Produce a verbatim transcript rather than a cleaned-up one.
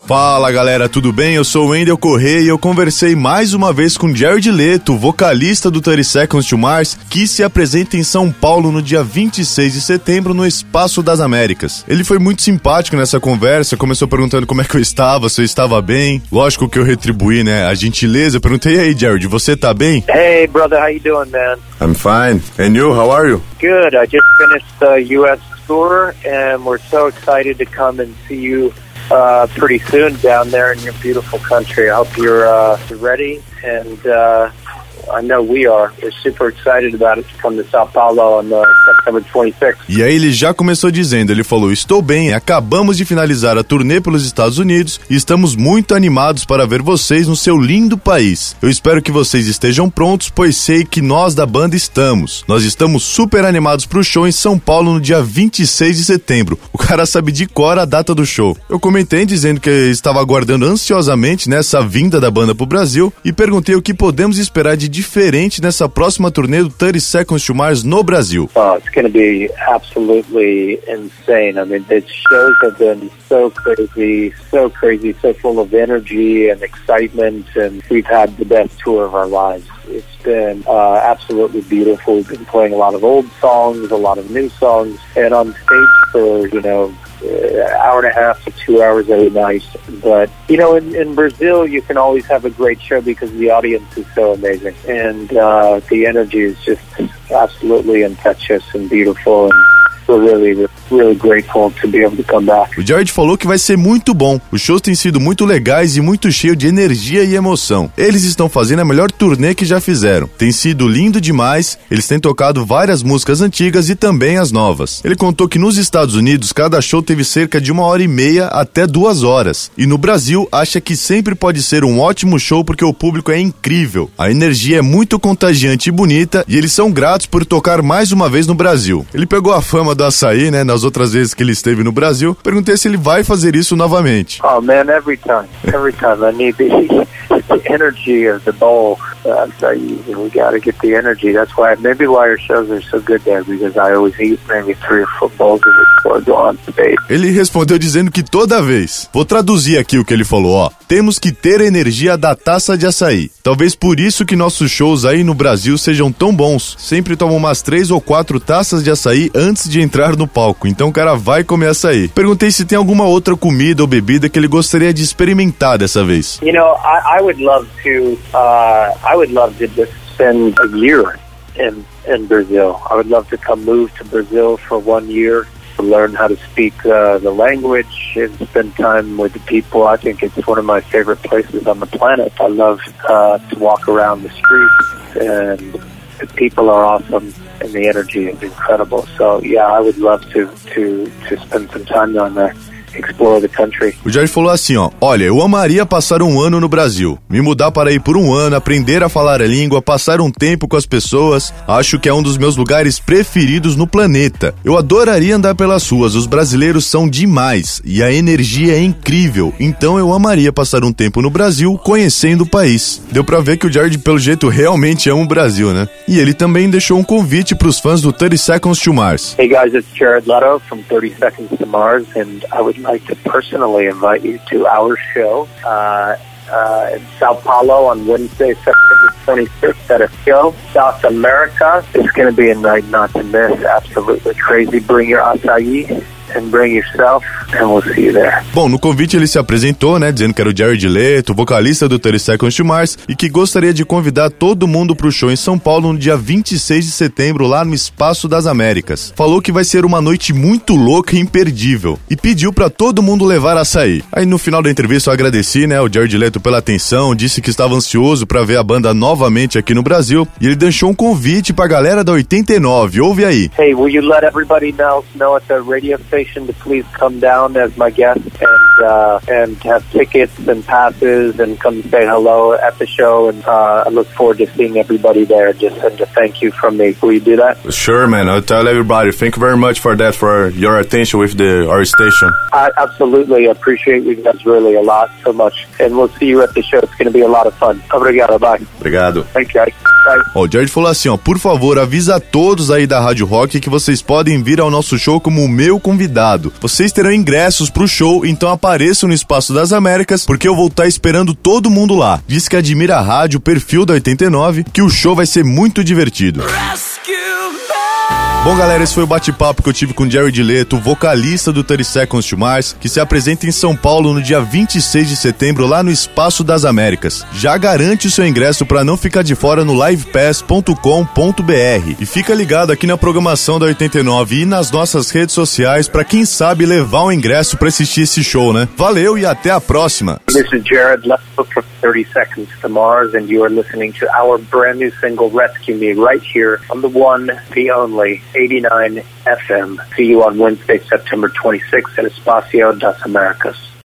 Fala galera, tudo bem? Eu sou o Wendel Correia e eu conversei mais uma vez com Jared Leto, vocalista do thirty Seconds to Mars, que se apresenta em São Paulo no dia vinte e seis de setembro no Espaço das Américas. Ele foi muito simpático nessa conversa, começou perguntando como é que eu estava, se eu estava bem. Lógico que eu retribuí, né, a gentileza. Eu perguntei, e aí Jared, você tá bem? Hey brother, how you doing, man? I'm fine. And you, how are you? Good, I just finished the U S tour and we're so excited to come and see you Uh, pretty soon down there in your beautiful country. I hope you're uh, ready, and uh, I know we are. We're super excited about it to come to São Paulo on uh, September twenty-sixth. E aí ele já começou dizendo, ele falou, estou bem, acabamos de finalizar a turnê pelos Estados Unidos e estamos muito animados para ver vocês no seu lindo país. Eu espero que vocês estejam prontos, pois sei que nós da banda estamos. Nós estamos super animados pro show em São Paulo no dia vinte e seis de setembro. O cara sabe de cor a data do show. Eu comentei dizendo que estava aguardando ansiosamente nessa vinda da banda pro Brasil e perguntei o que podemos esperar de diferente nessa próxima turnê do thirty Seconds to Mars no Brasil. Oh, it's going to be absolutely insane. I mean, the shows have been so crazy, so crazy, so full of energy and excitement, and we've had the best tour of our lives. It's been uh, absolutely beautiful. We've been playing a lot of old songs, a lot of new songs, and on stage for, you know, an hour and a half to two hours every night. But, you know, in, in Brazil, you can always have a great show because the audience is so amazing. And uh, the energy is just absolutely infectious and beautiful, and we're really, really grateful to be able to come back. O Jared falou que vai ser muito bom. Os shows têm sido muito legais e muito cheios de energia e emoção. Eles estão fazendo a melhor turnê que já fizeram. Tem sido lindo demais. Eles têm tocado várias músicas antigas e também as novas. Ele contou que nos Estados Unidos cada show teve cerca de uma hora e meia até duas horas. E no Brasil acha que sempre pode ser um ótimo show porque o público é incrível. A energia é muito contagiante e bonita e eles são gratos por tocar mais uma vez no Brasil. Ele pegou a fama do açaí, né, nas outras vezes que ele esteve no Brasil. Perguntei se ele vai fazer isso novamente. Oh man, every time, every time I need the, the energy of the bowl. Uh, açaí, we gotta get the energy. That's why, maybe why our shows are so good there, because I always eat maybe three or four bowls of it before I go on stage. Ele respondeu dizendo que toda vez. Vou traduzir aqui o que ele falou, ó. Temos que ter a energia da taça de açaí. Talvez por isso que nossos shows aí no Brasil sejam tão bons. Sempre tomam umas três ou quatro taças de açaí antes de entrar no palco, então o cara vai comer açaí. Perguntei se tem alguma outra comida ou bebida que ele gostaria de experimentar dessa vez. You know, I, I would love to, uh, I would love to just spend a year in, in Brazil. I would love to come move to Brazil for one year, to learn how to speak uh, the language and spend time with the people. I think it's one of my favorite places on the planet. I love uh, to walk around the streets, and the people are awesome. And the energy is incredible. So yeah, I would love to to to spend some time down there. Explore the country. O Jair falou assim, ó, olha, eu amaria passar um ano no Brasil, me mudar para aí por um ano, aprender a falar a língua, passar um tempo com as pessoas, acho que é um dos meus lugares preferidos no planeta. Eu adoraria andar pelas ruas, os brasileiros são demais e a energia é incrível, então eu amaria passar um tempo no Brasil conhecendo o país. Deu pra ver que o Jared, pelo jeito, realmente ama o Brasil, né? E ele também deixou um convite pros fãs do thirty Seconds to Mars. Hey guys, it's Jared Leto from thirty Seconds to Mars, and I would like to personally invite you to our show uh, uh, in Sao Paulo on Wednesday, September twenty-sixth at a show. South America. It's going to be a night not to miss. Absolutely crazy. Bring your açaí and bring yourself, and we'll see you there. Bom, no convite ele se apresentou, né, dizendo que era o Jared Leto, vocalista do thirty Seconds to Mars, e que gostaria de convidar todo mundo pro show em São Paulo no dia vinte e seis de setembro, lá no Espaço das Américas. Falou que vai ser uma noite muito louca e imperdível, e pediu pra todo mundo levar açaí. Aí no final da entrevista eu agradeci, né, o Jared Leto pela atenção, disse que estava ansioso pra ver a banda novamente aqui no Brasil, e ele deixou um convite pra galera da oitenta e nove, ouve aí. Hey, will you let everybody know, know at the radio station to please come down as my guest and uh, and have tickets and passes and come say hello at the show, and uh, I look forward to seeing everybody there. Just send a thank you from me. Will you do that? Sure, man. I'll tell everybody. Thank you very much for that, for your attention with the our station. I absolutely appreciate you guys really a lot, so much, and we'll see you at the show. It's going to be a lot of fun. Obrigado. Bye. Obrigado. Thank you. Ó, o Jared falou assim, ó, por favor, avisa a todos aí da Rádio Rock que vocês podem vir ao nosso show como o meu convidado. Vocês terão ingressos pro show, então apareçam no Espaço das Américas, porque eu vou estar esperando todo mundo lá. Diz que admira a rádio, o perfil da oitenta e nove, que o show vai ser muito divertido. Bom, galera, esse foi o bate-papo que eu tive com o Jared Leto, vocalista do thirty Seconds to Mars, que se apresenta em São Paulo no dia vinte e seis de setembro, lá no Espaço das Américas. Já garante o seu ingresso para não ficar de fora no live pass ponto com ponto b r. E fica ligado aqui na programação da oitenta e nove e nas nossas redes sociais para quem sabe levar um ingresso para assistir esse show, né? Valeu e até a próxima! This is Jared Leto from thirty Seconds to Mars, and you are listening to our brand new single Rescue Me right here on the one, the only eighty-nine F M. See you on Wednesday, September twenty-sixth at Espacio das Americas.